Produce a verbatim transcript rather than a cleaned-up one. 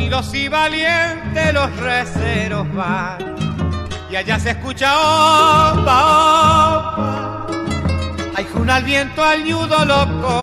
Tímidos y valientes los receros van, y allá se escucha opa, opa. Hay juna al viento, al ñudo loco.